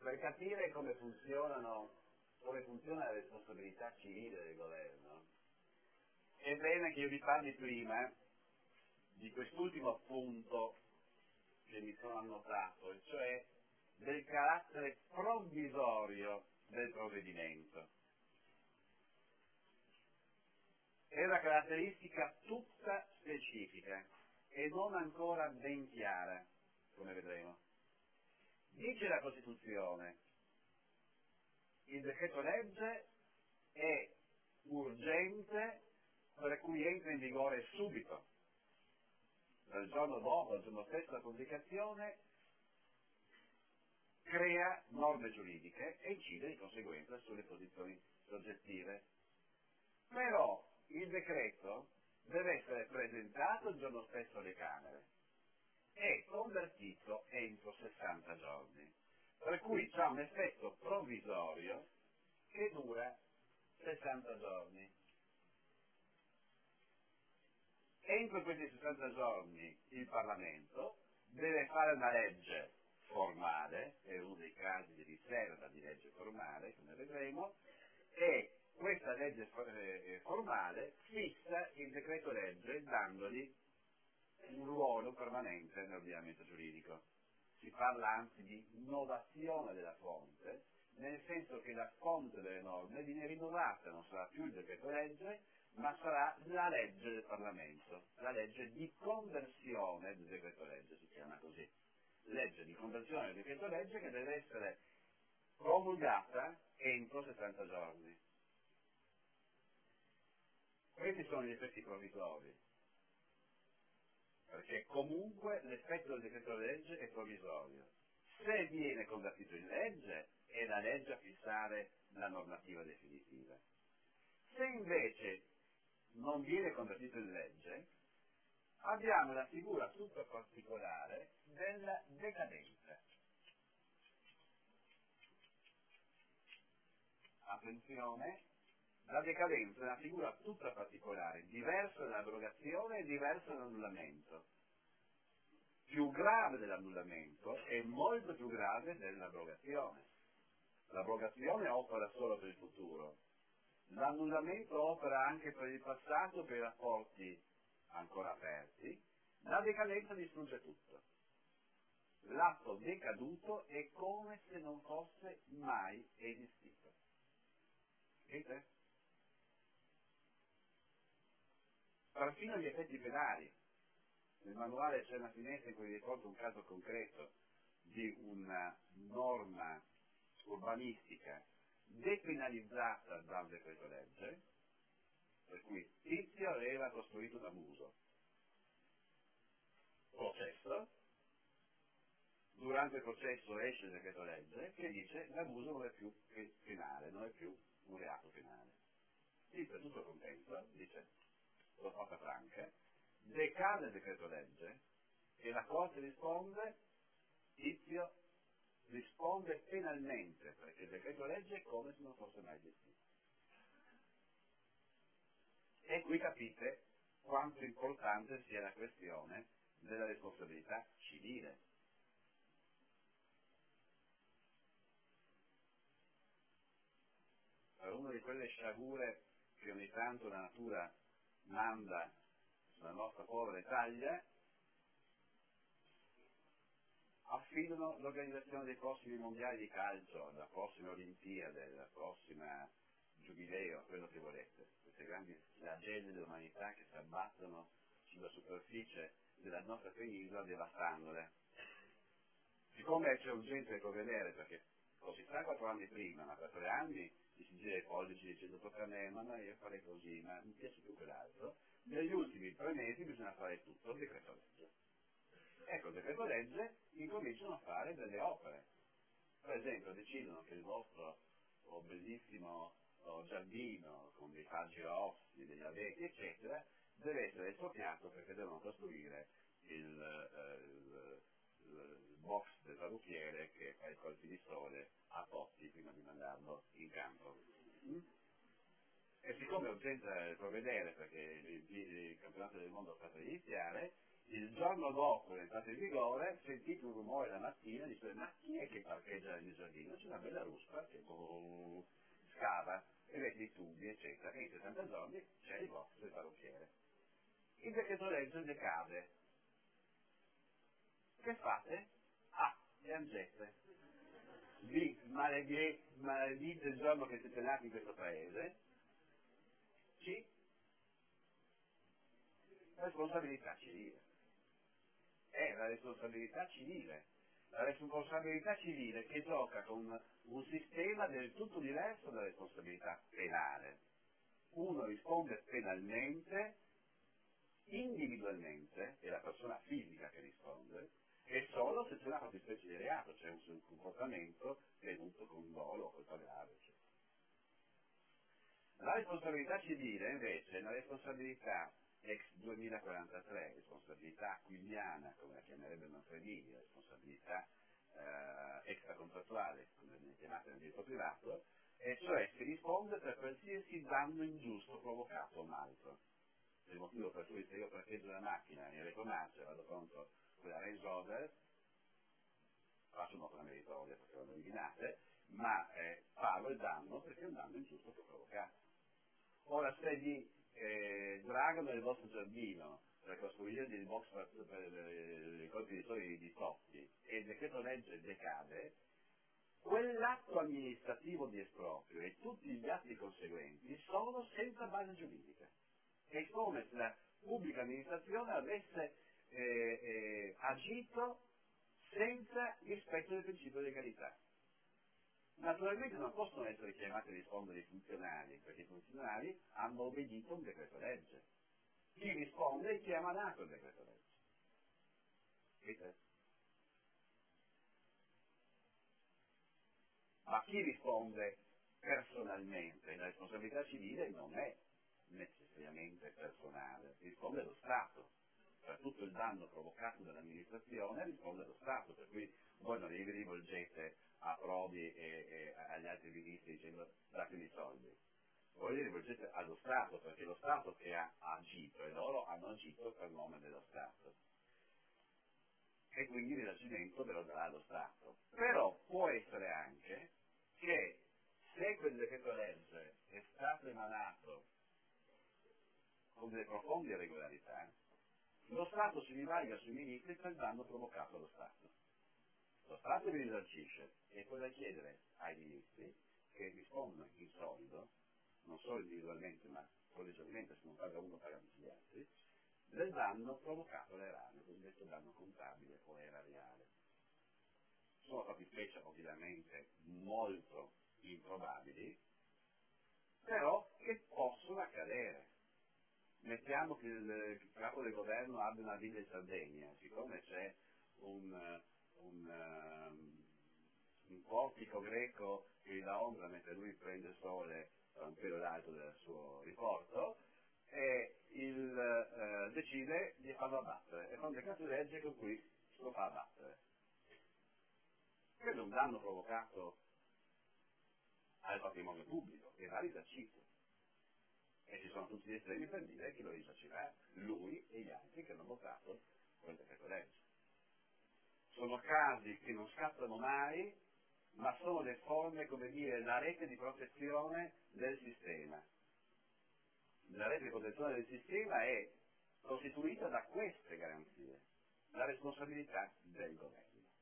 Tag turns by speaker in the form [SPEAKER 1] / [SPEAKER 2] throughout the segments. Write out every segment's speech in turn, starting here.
[SPEAKER 1] per capire come funziona la responsabilità civile del governo, è bene che io vi parli prima di quest'ultimo punto che mi sono annotato, e cioè del carattere provvisorio del provvedimento. È una caratteristica tutta specifica e non ancora ben chiara, come vedremo. Dice la Costituzione: il decreto legge è urgente, per cui entra in vigore subito, dal giorno dopo, al giorno stesso della pubblicazione, crea norme giuridiche e incide di conseguenza sulle posizioni soggettive. Però il decreto deve essere presentato il giorno stesso alle Camere e convertito entro 60 giorni, per cui c'è un effetto provvisorio che dura 60 giorni. Entro questi 60 giorni il Parlamento deve fare una legge formale, è uno dei casi di riserva di legge formale, come vedremo, e questa legge formale fissa il decreto legge dandogli un ruolo permanente nell'ordinamento giuridico. Si parla anzi di innovazione della fonte, nel senso che la fonte delle norme viene rinnovata, non sarà più il decreto legge, ma sarà la legge del Parlamento, la legge di conversione del decreto legge, si chiama così. Legge di conversione del decreto legge che deve essere promulgata entro 60 giorni. Questi sono gli effetti provvisori, perché comunque l'effetto del decreto legge è provvisorio. Se viene convertito in legge, è la legge a fissare la normativa definitiva. Se invece non viene convertito in legge, abbiamo la figura tutta particolare della decadenza. Attenzione, la decadenza è una figura tutta particolare, diversa dall'abrogazione e diversa dall'annullamento. Più grave dell'annullamento e molto più grave dell'abrogazione. L'abrogazione opera solo per il futuro, l'annullamento opera anche per il passato, per i rapporti ancora aperti, la decadenza distrugge tutto. L'atto decaduto è come se non fosse mai esistito. Capite? Perfino gli effetti penali. Nel manuale c'è una finestra in cui riporto un caso concreto di una norma urbanistica depenalizzata dal decreto legge, per cui Tizio aveva costruito un abuso. Processo, durante il processo esce il decreto legge che dice l'abuso non è più penale, non è più un reato penale. Tizio è tutto contento, dice lo porta franca, decade il decreto legge e la Corte risponde: Tizio risponde penalmente perché il decreto legge è come se non fosse mai esistito. E qui capite quanto importante sia la questione della responsabilità civile. Per una di quelle sciagure che ogni tanto la natura manda sulla nostra povera Italia, affidano l'organizzazione dei prossimi mondiali di calcio, della prossima Olimpiade, della prossima Giubileo, quello che volete, queste grandi flagelle dell'umanità che si abbattono sulla superficie della nostra penisola devastandole. Siccome c'è urgenza di provvedere, perché lo si sa 4 anni prima, ma per 3 anni si gira i pollici dicendo tocca a me, ma io farei così, ma mi piace più quell'altro, negli ultimi 3 mesi bisogna fare tutto, il decreto legge. Ecco, il decreto legge incominciano a fare delle opere. Per esempio decidono che il vostro bellissimo giardino con dei faggi rossi, degli abeti, eccetera, deve essere espropriato perché devono costruire il box del parrucchiere che fa i colpi di sole a Totti prima di mandarlo in campo. E siccome è urgente provvedere perché il campionato del mondo sta per iniziare, Il giorno dopo l'entrata in vigore sentite un rumore la mattina e dite ma chi è che parcheggia nel giardino? C'è una bella ruspa che scava e mette i tubi eccetera e in 60 giorni c'è il vostro parrucchiere. Il decreto legge decade. Che fate? Ah, piangete. Vi maledite il giorno che siete nati in questo paese. Ci responsabilità civile. È la responsabilità civile. La responsabilità civile che gioca con un sistema del tutto diverso dalla responsabilità penale. Uno risponde penalmente, individualmente, è la persona fisica che risponde, e solo se c'è una fattispecie di reato, c'è un comportamento tenuto con dolo o colpa grave, eccetera. La responsabilità civile invece è una responsabilità ex 2043, responsabilità aquiliana, come la chiamerebbe Manfredini, responsabilità extracontrattuale, come viene chiamata nel diritto privato, e cioè si risponde per qualsiasi danno ingiusto provocato a un altro. Il motivo per cui se io parcheggio la macchina in reclamaccia vado contro quella Range Rover, faccio un'opera meritoria perché vanno eliminate, ma pago il danno perché è un danno ingiusto che ho provocato. Ora se vi dragano nel vostro giardino per costruire dei box per i colpi di sole di Totti e il decreto legge decade, quell'atto amministrativo di esproprio e tutti gli atti conseguenti sono senza base giuridica. È come se la pubblica amministrazione avesse agito senza rispetto del principio di legalità. Naturalmente non possono essere chiamati a rispondere i funzionari, perché i funzionari hanno obbedito a un decreto legge. Chi risponde è chi ha emanato il decreto legge. Capite? Ma chi risponde personalmente? La responsabilità civile non è necessariamente personale, risponde lo Stato. Per tutto il danno provocato dall'amministrazione risponde lo Stato, per cui voi non vi rivolgete a Prodi e agli altri ministri dicendo datemi i soldi. Voi li rivolgete allo Stato, perché è lo Stato che ha agito e loro hanno agito per nome dello Stato. E quindi il risarcimento ve lo darà lo Stato. Però può essere anche che se quel decreto legge è stato emanato con delle profonde irregolarità, lo Stato si rivalga sui ministri per il danno provocato allo Stato. Lo Stato vi risarcisce e poi da chiedere ai ministri che rispondano in solido, non solo individualmente ma collegialmente, se non paga uno paga tutti gli altri, del danno provocato all'eranio, il cosiddetto danno contabile o erariale. Sono fattispecie ovviamente molto improbabili, però che possono accadere. Mettiamo che il capo del governo abbia una villa in Sardegna, siccome c'è un portico greco che gli dà ombra mentre lui prende sole a un pelo l'alto del suo riporto, e decide di farlo abbattere e fa un decreto di legge con cui lo fa abbattere. Quello è un danno provocato al patrimonio pubblico e va risarcito. E ci sono tutti gli estremi per dire che lo risarcirà lui e gli altri che hanno votato quel decreto legge. Sono casi che non scattano mai, ma sono le forme, come dire, la rete di protezione del sistema. La rete di protezione del sistema è costituita da queste garanzie, la responsabilità del governo.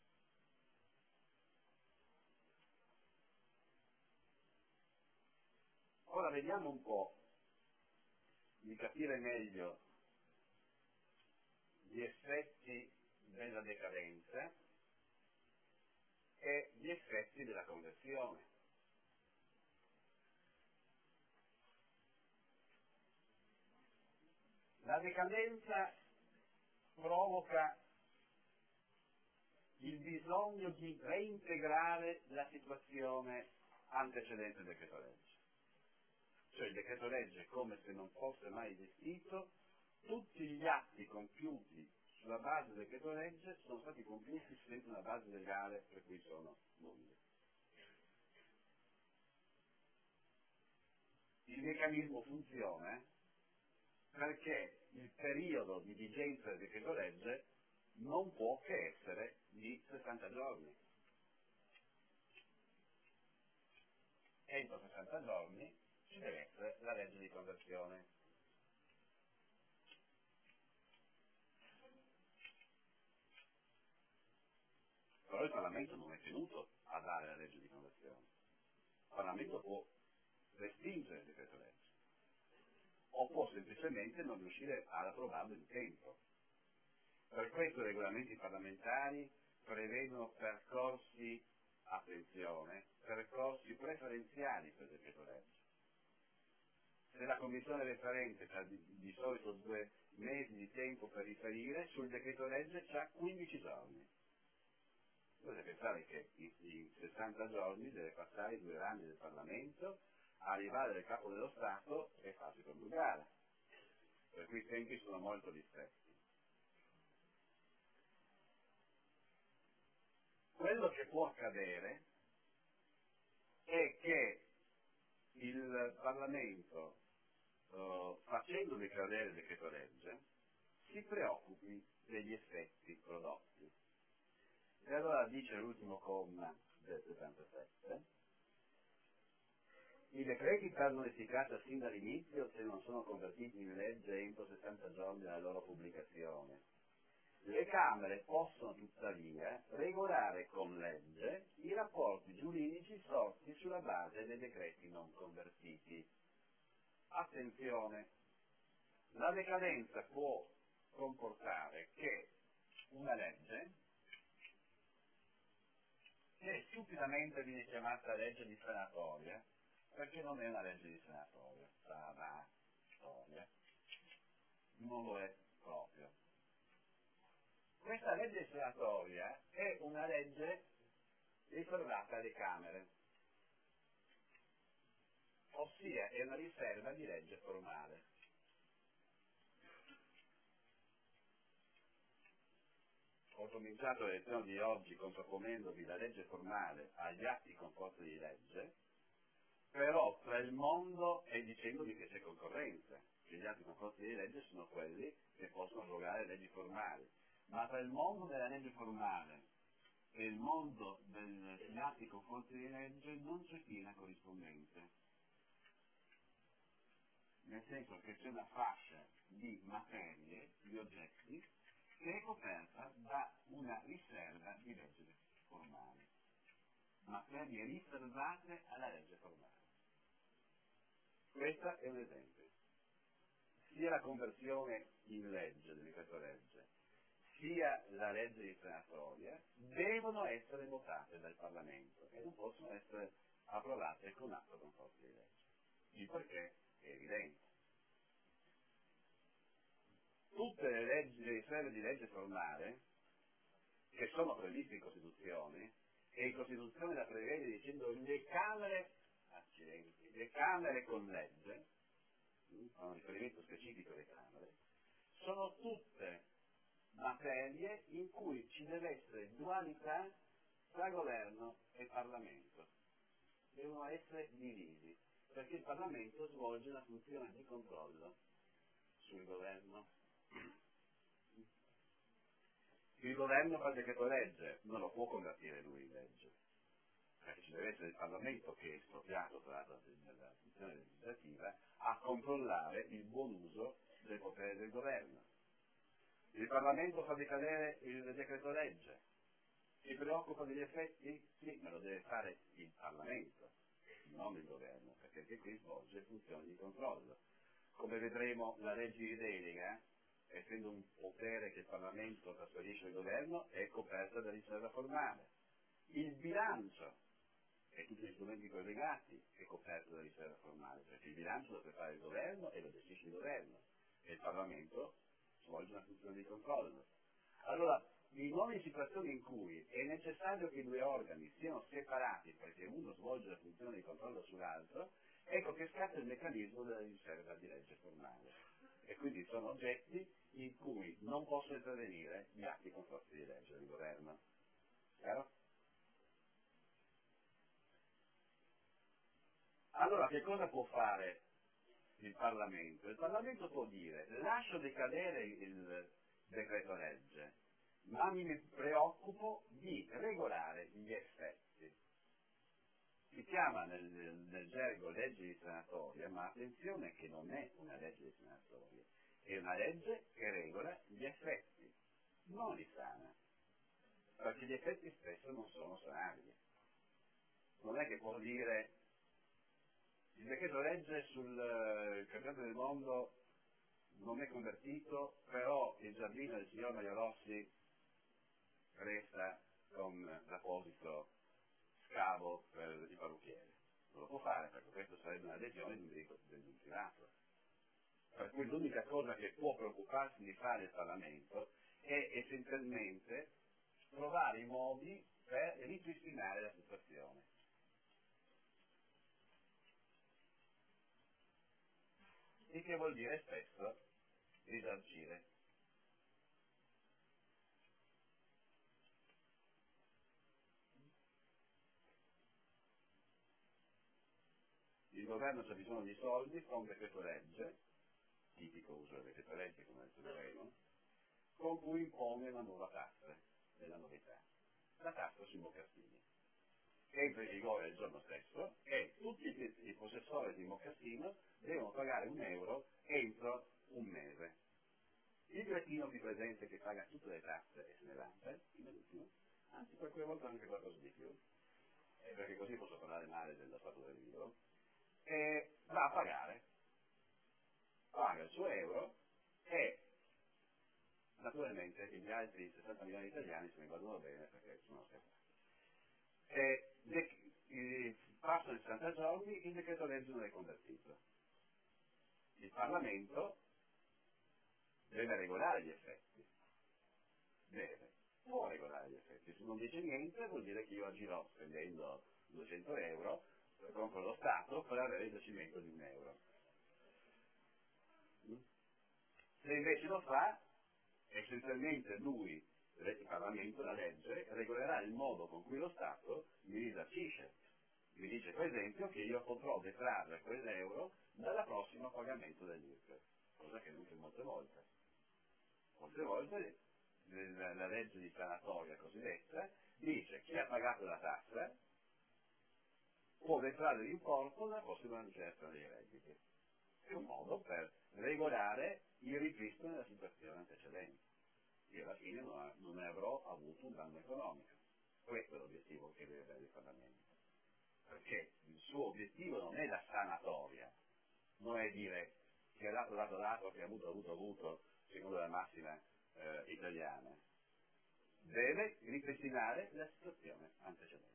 [SPEAKER 1] Ora vediamo un po' di capire meglio gli effetti della decadenza e gli effetti della conversione. La decadenza provoca il bisogno di reintegrare la situazione antecedente al decreto legge. Cioè il decreto legge come se non fosse mai esistito, tutti gli atti compiuti sulla base del decreto legge sono stati compiuti senza una base legale per cui sono nulli. Il meccanismo funziona perché il periodo di vigenza del decreto legge non può che essere di 60 giorni. Entro 60 giorni ci deve essere la legge di conversione. Però il Parlamento non è tenuto a dare la legge di conversione. Il Parlamento può respingere il decreto legge o può semplicemente non riuscire ad approvarlo in tempo. Per questo i regolamenti parlamentari prevedono percorsi, attenzione, percorsi preferenziali per il decreto legge. Se la commissione referente ha di solito 2 mesi di tempo per riferire, sul decreto legge c'ha 15 giorni. Dovete pensare che in 60 giorni deve passare i 2 rami del Parlamento, arrivare dal Capo dello Stato e farsi promulgare. Per cui i tempi sono molto ristretti. Quello che può accadere è che il Parlamento, facendo decadere il decreto legge, si preoccupi degli effetti prodotti. E allora dice l'ultimo comma del 77, i decreti perdono efficacia sin dall'inizio se non sono convertiti in legge entro 60 giorni dalla loro pubblicazione. Le Camere possono tuttavia regolare con legge i rapporti giuridici sorti sulla base dei decreti non convertiti. Attenzione, la decadenza può comportare che una legge, che stupidamente viene chiamata legge di sanatoria, perché non è una legge di sanatoria, non lo è proprio. Questa legge sanatoria è una legge riservata alle Camere, ossia è una riserva di legge formale. Ho cominciato la lezione di oggi contrapponendovi la legge formale agli atti con forza di legge, però tra il mondo e dicendovi che c'è concorrenza, che gli atti con forza di legge sono quelli che possono abrogare leggi formali, ma tra il mondo della legge formale e il mondo degli atti con forza di legge non c'è piena corrispondenza, nel senso che c'è una fascia di materie, di oggetti, che è coperta da una riserva di legge formale, materie riservate alla legge formale. Questo è un esempio. Sia la conversione in legge del decreto legge, sia la legge di sanatoria devono essere votate dal Parlamento e non possono essere approvate con atto con forza di legge. Il perché è evidente. Tutte le leggi, le riserve di legge formale che sono previste in Costituzione, e in Costituzione la prevede dicendo le Camere, accidenti, le Camere con legge, fa un riferimento specifico alle Camere, sono tutte materie in cui ci deve essere dualità tra governo e Parlamento. Devono essere divisi, perché il Parlamento svolge una funzione di controllo sul governo. Il governo fa il decreto legge, non lo può convertire lui in legge, perché ci deve essere il Parlamento che è espropriato tra l'altro della funzione legislativa a controllare il buon uso del potere del governo. Il Parlamento fa decadere il decreto legge, si preoccupa degli effetti? Sì, ma lo deve fare il Parlamento, non il governo, perché anche qui svolge funzioni di controllo. Come vedremo, la legge di delega, essendo un potere che il Parlamento trasferisce al governo, è coperta da riserva formale. Il bilancio e tutti gli strumenti collegati è coperto da riserva formale, perché il bilancio lo prepara il governo e lo gestisce il governo, e il Parlamento svolge una funzione di controllo. Allora, in ogni situazione in cui è necessario che i due organi siano separati perché uno svolge la funzione di controllo sull'altro, ecco che scatta il meccanismo della riserva di legge formale. E quindi sono oggetti in cui non possono intervenire gli atti con forza di legge del governo. Chiaro? Allora, che cosa può fare Il Parlamento può dire lascio decadere il decreto legge, ma mi preoccupo di regolare gli effetti. Si chiama nel gergo legge di sanatoria, ma attenzione che non è una legge di sanatoria, è una legge che regola gli effetti, non li sana, perché gli effetti spesso non sono sanabili. Non è che può dire il decreto legge sul campionato del mondo non è convertito, però il giardino del signor Maiorossi resta con l'apposito scavo per i parrucchieri. Non lo può fare perché questo sarebbe una lesione di un diritto del privato. Per cui l'unica cosa che può preoccuparsi di fare il Parlamento è essenzialmente trovare i modi per ripristinare la situazione. Il che vuol dire spesso risarcire. Il governo c'ha bisogno di soldi, fa un decreto legge, tipico uso del decreto legge come adesso vedremo, con cui impone una nuova tassa, della novità, la tassa sui mocassini, che entra in vigore il giorno stesso e tutti i possessori di mocassino devono pagare €1 entro un mese. Il cretino qui presente che paga tutte le tasse e se ne vanta, anzi qualche volta anche qualcosa di più, perché così posso parlare male dello stato del libro, e va a pagare, paga il suo euro e naturalmente gli altri 60 milioni di italiani se ne guardano bene perché sono scappati. Passano i 60 giorni, il decreto legge non è convertito. Il Parlamento deve regolare gli effetti, può regolare gli effetti. Se non dice niente vuol dire che io agirò spendendo €200 contro lo Stato per avere il giacimento di €1. Se invece lo fa, essenzialmente lui, il Parlamento, la legge, regolerà il modo con cui lo Stato mi risarcisce. Mi dice per esempio che io potrò detrarre quell'euro dalla prossima pagamento dell'IRPEF, cosa che non c'è molte volte. Molte volte la legge di sanatoria cosiddetta dice che chi ha pagato la tassa può detrarre l'importo dalla prossima richiesta dei redditi. È un modo per regolare il ripristino della situazione antecedente. Io alla fine non ne avrò avuto un danno economico. Questo è l'obiettivo che deve avere il Parlamento. Perché il suo obiettivo non è la sanatoria, non è dire che ha dato, che ha avuto, secondo la massima italiana. Deve ripristinare la situazione antecedente.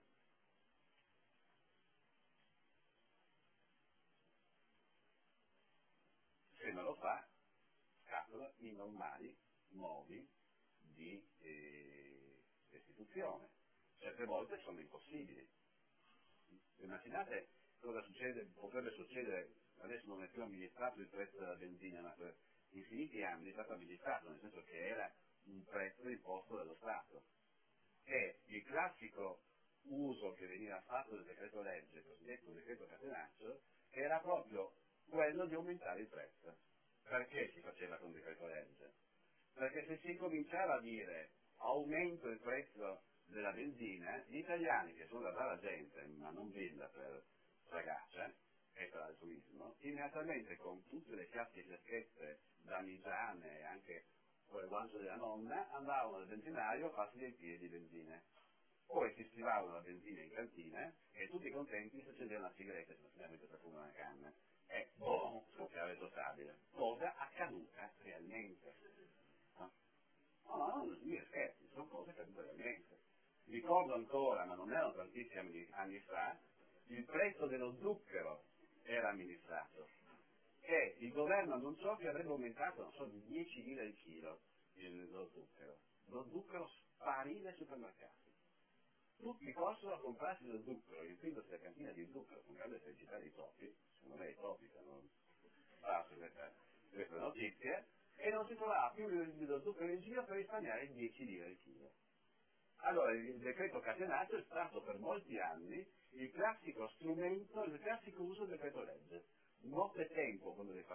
[SPEAKER 1] Se non lo fa, scattano i normali modi di restituzione. Certe volte sono impossibili. Immaginate cosa potrebbe succedere, adesso non è più amministrato il prezzo della benzina, ma per infiniti anni è stato amministrato, nel senso che era un prezzo imposto dallo Stato. E il classico uso che veniva fatto del decreto legge, il cosiddetto decreto catenaccio, era proprio quello di aumentare il prezzo. Perché si faceva con decreto legge? Perché se si cominciava a dire aumento il prezzo della benzina, gli italiani, che sono la brava gente, ma non villa per ragazze e per altruismo, immediatamente con tutte le chiappe fiaschette damigiane e anche con le guance della nonna, andavano al benzinario a farsi dei piedi di benzina. Poi si stivavano la benzina in cantina e tutti contenti si accendevano una sigaretta, se finalmente si fuma una canna. E boom, scoppiava il rotabile. Cosa accaduta realmente. No, non mi scherzi, sono cose accadute realmente. Ricordo ancora, ma non erano tantissimi anni fa, il prezzo dello zucchero era amministrato e il governo annunciò che avrebbe aumentato, non so, di 10.000 il chilo lo zucchero. Lo zucchero sparì dai supermercati. Tutti possono comprarsi lo zucchero, riempindosi la cantina di zucchero con grande felicità dei topi, secondo me i topi che hanno fatto questa notizia, e non si trovava più lo zucchero in giro per risparmiare 10 lire al chilo. Allora il decreto catenaccio è stato per molti anni il classico strumento, il classico uso del decreto legge. Nottetempo, quando le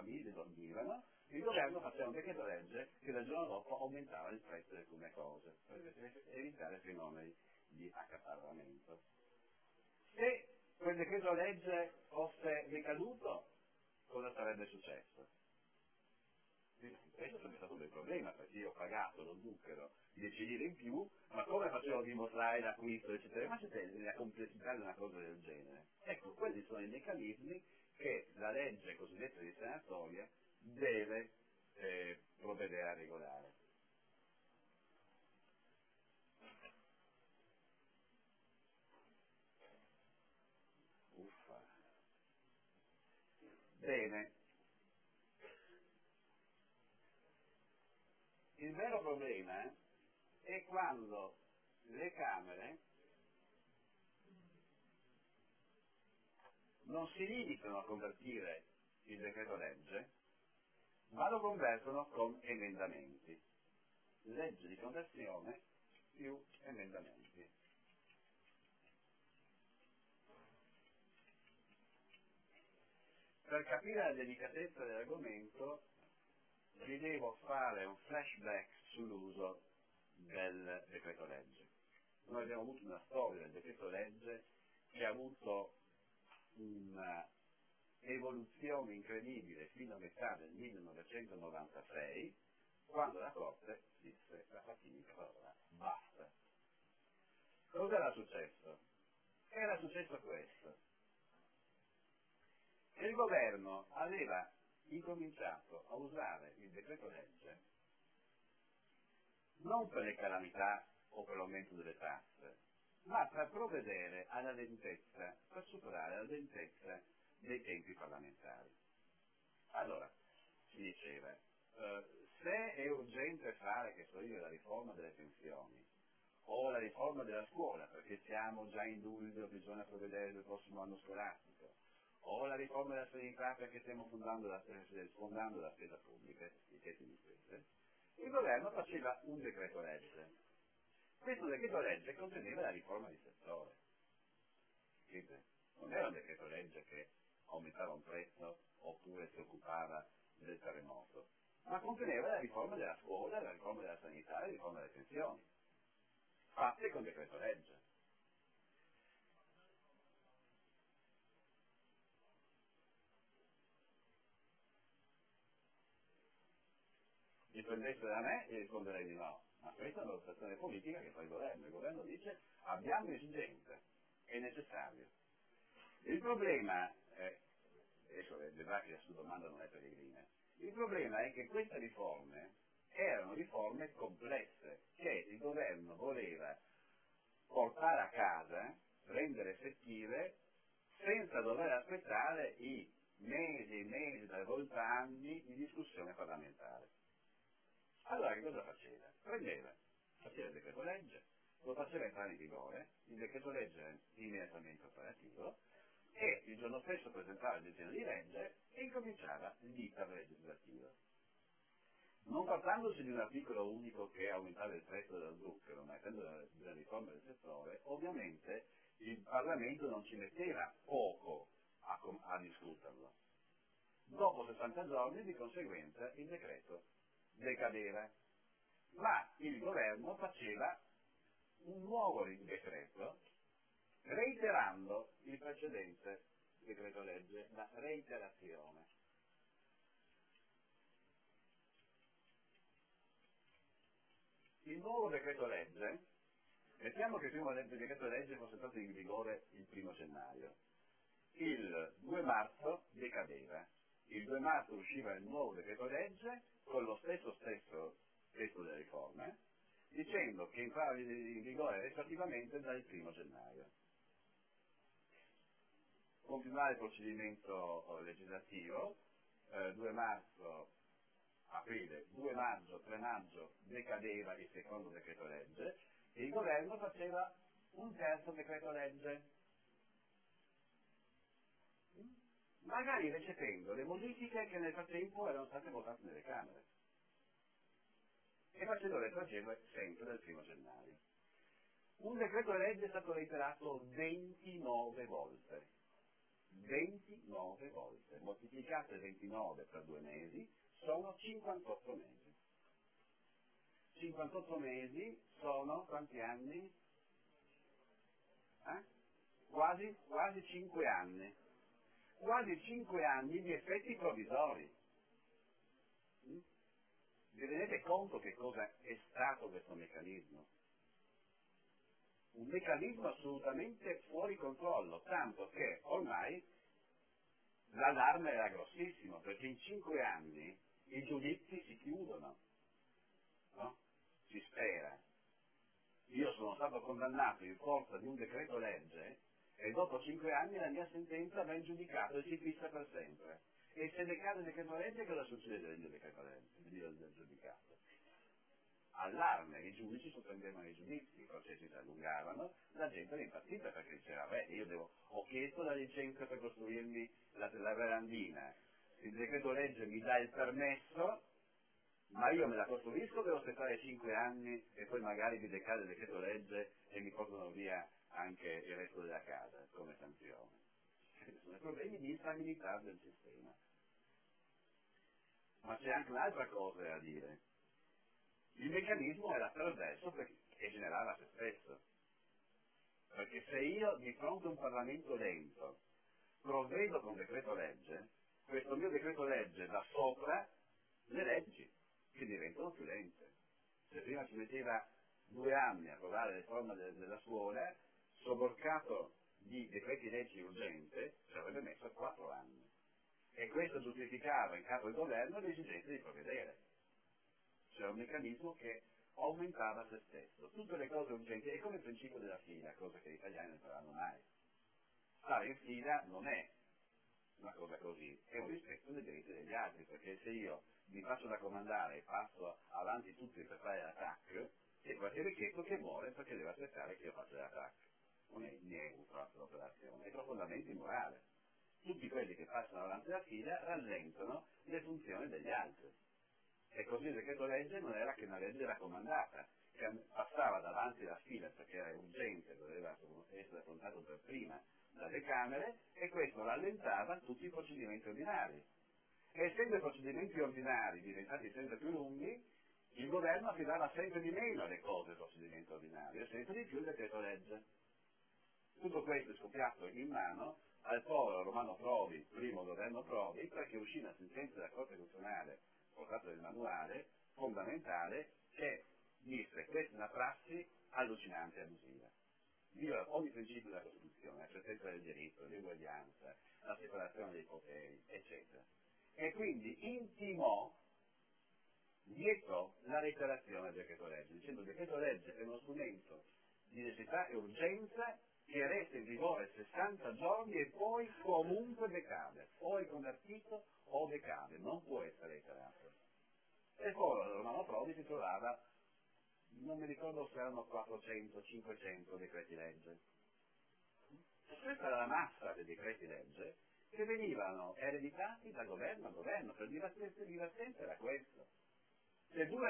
[SPEAKER 1] quel decreto legge fosse decaduto, cosa sarebbe successo? Questo sarebbe stato un bel problema, perché io ho pagato lo zucchero 10 lire in più, ma come facevo a dimostrare l'acquisto, eccetera? Ma c'è la complessità di una cosa del genere. Ecco, quelli sono i meccanismi che la legge cosiddetta di sanatoria deve provvedere a regolare. Uffa. Bene, il vero problema è quando le Camere non si limitano a convertire il decreto legge, ma lo convertono con emendamenti. Legge di conversione più emendamenti. Per capire la delicatezza dell'argomento vi devo fare un flashback sull'uso del decreto legge. Noi abbiamo avuto una storia del decreto legge che ha avuto un'evoluzione incredibile fino a metà del 1996, quando la Corte disse la fatidica parola basta. Cosa era successo? Era successo questo. Il governo aveva incominciato a usare il decreto legge non per le calamità o per l'aumento delle tasse, ma per provvedere alla lentezza, per superare la lentezza dei tempi parlamentari. Allora, si diceva, se è urgente fare, che so io, la riforma delle pensioni, o la riforma della scuola, perché siamo già in luglio, bisogna provvedere il prossimo anno scolastico, o la riforma della sanità perché stiamo sfondando la spesa pubblica, i tetti di spese, il governo faceva un decreto legge. Questo decreto legge conteneva la riforma di settore. Capite? Non era un decreto legge che aumentava un prezzo oppure si occupava del terremoto, ma conteneva la riforma della scuola, la riforma della sanità, la riforma delle pensioni, fatte con decreto legge. Dipendesse da me e risponderei di no, ma questa è una valutazione politica che fa il governo dice abbiamo esigenze, è necessario. Il problema, adesso vedrà che la sua domanda non è peregrina, il problema è che queste riforme erano riforme complesse che il governo voleva portare a casa, rendere effettive, senza dover aspettare i mesi e mesi, talvolta anni, di discussione parlamentare. Allora che cosa faceva? Faceva il decreto legge, lo faceva entrare in vigore, il decreto legge era immediatamente operativo e il giorno stesso presentava il disegno di legge e incominciava l'iter legislativo. Non trattandosi di un articolo unico che aumentava il prezzo dello zucchero, ma essendo della riforma del settore, ovviamente il Parlamento non ci metteva poco a discuterlo. Dopo 60 giorni, di conseguenza, il decreto decadeva, ma il governo faceva un nuovo decreto reiterando il precedente decreto legge, la reiterazione. Il nuovo decreto legge, mettiamo che il primo decreto legge fosse stato in vigore il 1° gennaio, il 2 marzo decadeva, il 2 marzo usciva il nuovo decreto legge con lo stesso testo delle riforme, dicendo che entrava in vigore retroattivamente dal 1° gennaio. Continuare il procedimento legislativo, 2 marzo, aprile, 2 maggio, 3 maggio decadeva il secondo decreto legge e il governo faceva un terzo decreto legge, magari recependo le modifiche che nel frattempo erano state votate nelle Camere e facendo retroagire sempre dal 1° gennaio. Un decreto legge è stato reiterato 29 volte. 29 volte, moltiplicate 29 per 2 mesi, sono 58 mesi. 58 mesi sono quanti anni? Quasi quasi 5 anni. Quasi 5 anni di effetti provvisori. Vi rendete conto che cosa è stato questo meccanismo? Un meccanismo assolutamente fuori controllo, tanto che ormai l'allarme era grossissimo, perché in 5 anni i giudizi si chiudono, no? Si spera. Io sono stato condannato in forza di un decreto legge e dopo 5 anni la mia sentenza va in giudicato e si fissa per sempre. E se decade il decreto legge, cosa succede del mio decreto legge, del giudicato? Allarme, i giudici sospendevano i giudizi, i processi si allungavano, la gente era impazzita perché diceva, beh, ho chiesto la licenza per costruirmi la verandina, il decreto legge mi dà il permesso, ma io me la costruisco, devo aspettare 5 anni e poi magari mi decade il decreto legge e mi portano via anche il resto della casa come sanzione. Sono problemi di instabilità del sistema. Ma c'è anche un'altra cosa da dire. Il meccanismo era perverso e generava se stesso. Perché se io di fronte a un Parlamento lento provvedo con decreto legge, questo mio decreto legge dà sopra le leggi che diventano più lente. Se prima ci metteva 2 anni a approvare la riforma della scuola, sobborcato di decreti leggi urgente, ci avrebbe messo 4 anni. E questo giustificava in capo al governo l'esigenza di provvedere. C'era un meccanismo che aumentava se stesso. Tutte le cose urgenti, è come il principio della fila, cosa che gli italiani non faranno mai. Stare in fila non è una cosa così, è un rispetto dei diritti degli altri, perché se io mi faccio raccomandare e passo avanti tutti per fare l'attacco, c'è qualche vecchietto che muore perché deve aspettare che io faccia l'attacco. Non è neutra l'operazione, è profondamente immorale. Tutti quelli che passano avanti la fila rallentano le funzioni degli altri. E così il decreto legge non era che una legge raccomandata, che passava davanti alla fila perché era urgente, doveva essere affrontato per prima dalle Camere, e questo rallentava tutti i procedimenti ordinari. E essendo i procedimenti ordinari diventati sempre più lunghi, il governo affidava sempre di meno le cose al procedimento ordinario e sempre di più il decreto legge. Tutto questo è scoppiato in mano al povero Romano Prodi, primo governo Prodi, perché uscì una sentenza della Corte Costituzionale portata nel manuale fondamentale che disse: questa è una prassi allucinante e abusiva, viola ogni principio della Costituzione, la certezza del diritto, l'uguaglianza, la separazione dei poteri, eccetera. E quindi intimò, vietò la reiterazione del decreto legge, dicendo che il decreto legge è uno strumento di necessità e urgenza che resta in vigore 60 giorni e poi comunque decade, o è convertito o decade, non può essere reiterato. E poi Romano Prodi si trovava, non mi ricordo se erano 400-500 decreti legge. Questa era la massa dei decreti legge che venivano ereditati da governo a governo, per divertente era questo. Se dura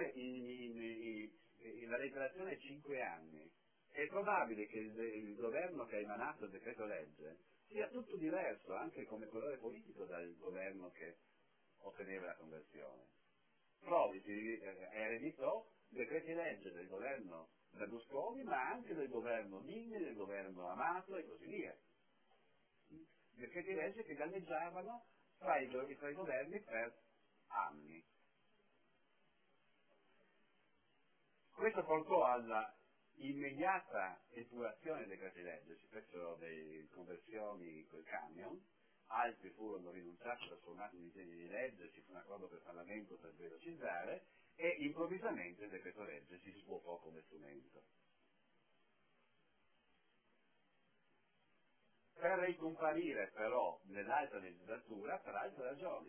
[SPEAKER 1] la reiterazione è 5 anni, è probabile che il governo che ha emanato il decreto legge sia tutto diverso, anche come colore politico, dal governo che otteneva la conversione. Prodi ereditò decreti legge del governo Berlusconi, ma anche del governo Dini, del governo Amato e così via. Decreti legge che galleggiavano tra i governi per anni. Questo portò alla immediata epurazione dei decreti legge, si fecero delle conversioni col camion, altri furono rinunciati, trasformati in disegni di legge, ci fu un accordo del Parlamento per velocizzare e improvvisamente il decreto legge si svuotò come strumento. Per ricomparire però nell'altra legislatura per altre ragioni.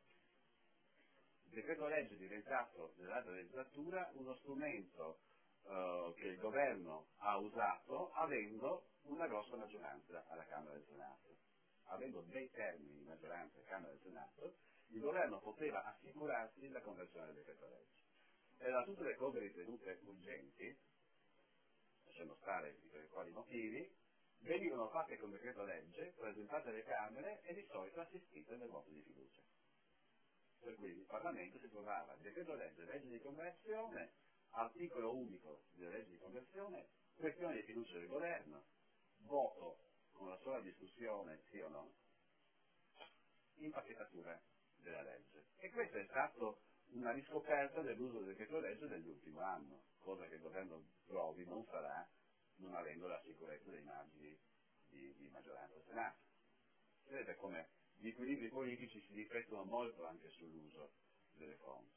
[SPEAKER 1] Il decreto legge è diventato nell'altra legislatura uno strumento che il governo ha usato avendo una grossa maggioranza alla Camera del Senato. Avendo dei termini di maggioranza alla Camera del Senato, il governo poteva assicurarsi la conversione del decreto legge. E da tutte le cose ritenute urgenti, lasciamo stare per quali motivi, venivano fatte con decreto legge, presentate alle Camere e di solito assistite nel voto di fiducia. Per cui il Parlamento si trovava decreto legge, legge di conversione, articolo unico della legge di conversione, questione di fiducia del governo, voto con la sola nuova discussione, sì o no? Impacchettatura della legge. E questa è stata una riscoperta dell'uso del decreto legge dell'ultimo anno, cosa che il governo Prodi non farà non avendo la sicurezza dei margini di maggioranza al Senato. Vedete come gli equilibri politici si riflettono molto anche sull'uso delle fonti.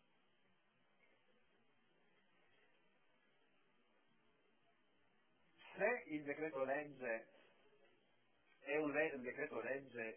[SPEAKER 1] Se il decreto legge è un decreto legge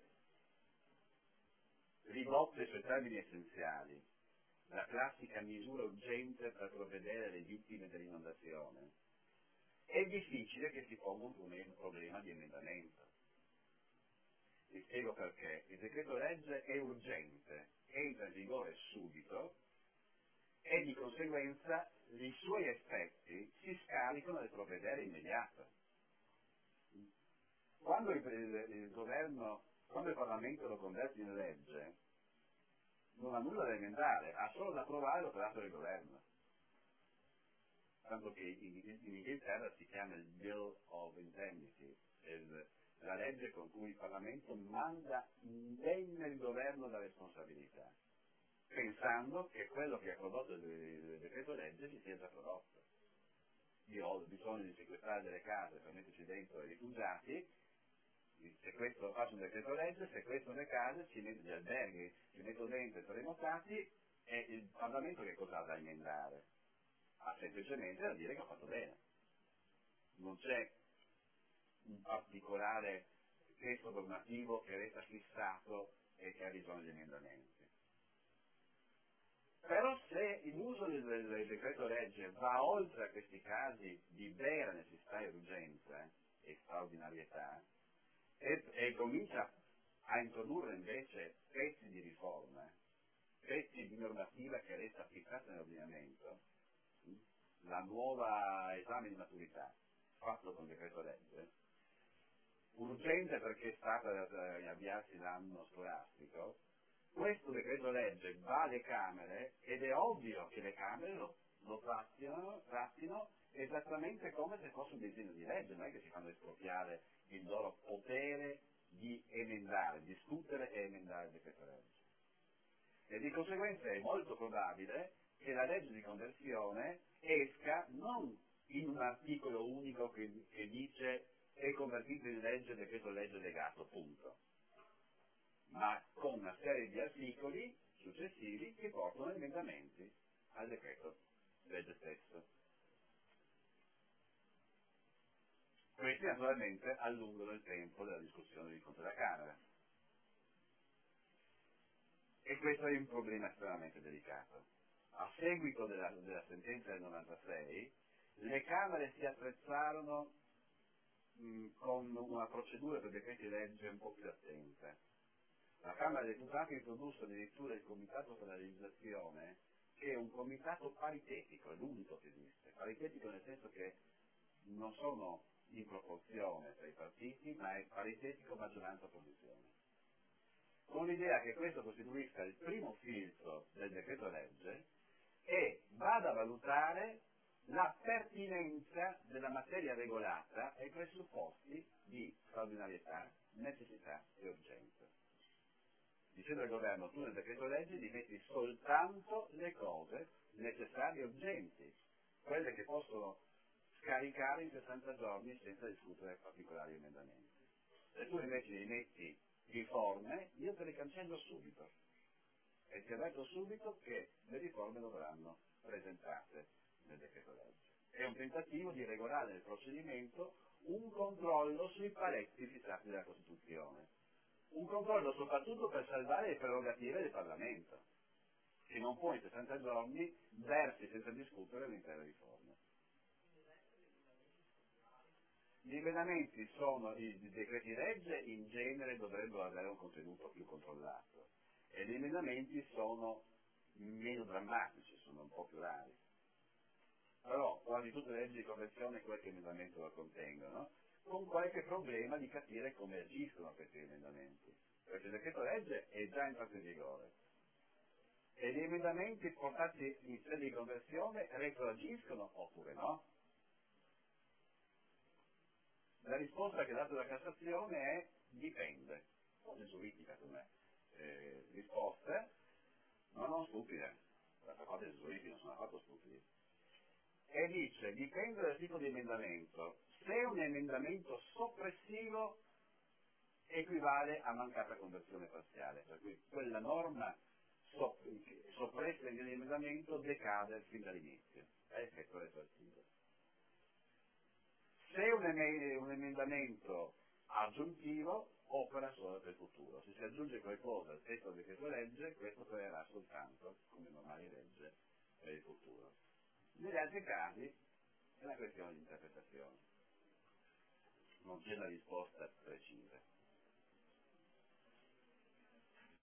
[SPEAKER 1] ridotto ai suoi termini essenziali, la classica misura urgente per provvedere alle vittime dell'inondazione, è difficile che si ponga un problema di emendamento. Vi spiego perché. Il decreto legge è urgente, entra in vigore subito e di conseguenza i suoi effetti si scaricano nel provvedere immediato. Quando il governo, quando il Parlamento lo converte in legge, non ha nulla da emendare, ha solo da approvare l'operato del governo. Tanto che in Inghilterra si chiama il Bill of Indemnity, la legge con cui il Parlamento manda indenne il governo da responsabilità, pensando che quello che ha prodotto il decreto legge si sia già prodotto. Io ho bisogno di sequestrare delle case per metterci dentro i rifugiati, faccio un decreto legge, sequestro le case, ci metto gli alberghi, ci metto dentro i terremotati e il Parlamento che cosa ha da emendare? Ha semplicemente da dire che ho fatto bene. Non c'è un particolare testo normativo che resta fissato e che ha bisogno di emendamenti. Però se l'uso del decreto legge va oltre a questi casi di vera necessità e urgenza e straordinarietà e comincia a introdurre invece pezzi di riforma, pezzi di normativa che resta fissata nell'ordinamento, la nuova esame di maturità fatto con decreto legge, urgente perché sta per avviarsi l'anno scolastico, questo decreto legge va alle Camere ed è ovvio che le Camere lo trattino esattamente come se fosse un disegno di legge, non è che si fanno espropriare il loro potere di emendare, discutere e emendare il decreto legge. E di conseguenza è molto probabile che la legge di conversione esca non in un articolo unico che dice è convertito in legge il decreto legge legato, punto, ma con una serie di articoli successivi che portano emendamenti al decreto legge stesso. Questi naturalmente allungano il tempo della discussione di fronte alla Camera. E questo è un problema estremamente delicato. A seguito della sentenza del 96, le Camere si attrezzarono con una procedura per decreti legge un po' più attenta. La Camera dei Deputati introdusse addirittura il Comitato per la legislazione, che è un comitato paritetico, è l'unico che esiste. Paritetico nel senso che non sono in proporzione tra i partiti, ma è paritetico maggioranza-opposizione. Con l'idea che questo costituisca il primo filtro del decreto legge e vada a valutare la pertinenza della materia regolata ai presupposti di straordinarietà, necessità e urgenza. Dicendo al governo, tu nel decreto legge ti metti soltanto le cose necessarie e urgenti, quelle che possono scaricare in 60 giorni senza discutere particolari emendamenti. Se tu invece li metti riforme, io te le cancello subito e ti avverto subito che le riforme non verranno presentate nel decreto legge. È un tentativo di regolare nel procedimento un controllo sui paletti fissati dalla Costituzione, un controllo soprattutto per salvare le prerogative del Parlamento, che non può in 60 giorni darsi senza discutere l'intera riforma. Gli emendamenti sono, i decreti legge in genere dovrebbero avere un contenuto più controllato e gli emendamenti sono meno drammatici, sono un po' più rari. Però quasi tutte le leggi di conversione qualche emendamento lo contengono, con qualche problema di capire come agiscono questi emendamenti, perché il decreto legge è già entrato in vigore e gli emendamenti portati in sede di conversione retroagiscono oppure no? La risposta che ha dato la Cassazione è dipende. Cosa giuridica come risposta, ma non stupida. D'altra parte i giuridici non sono affatto stupidi. E dice, dipende dal tipo di emendamento. Se un emendamento soppressivo equivale a mancata conversione parziale, per cui quella norma soppressa in emendamento decade fin dall'inizio, è effetto retroattivo. Se un emendamento aggiuntivo opera solo per il futuro, se si aggiunge qualcosa al testo del decreto legge, questo opererà soltanto, come normale legge, per il futuro. Negli altri casi è una questione di interpretazione, non c'è una risposta precisa.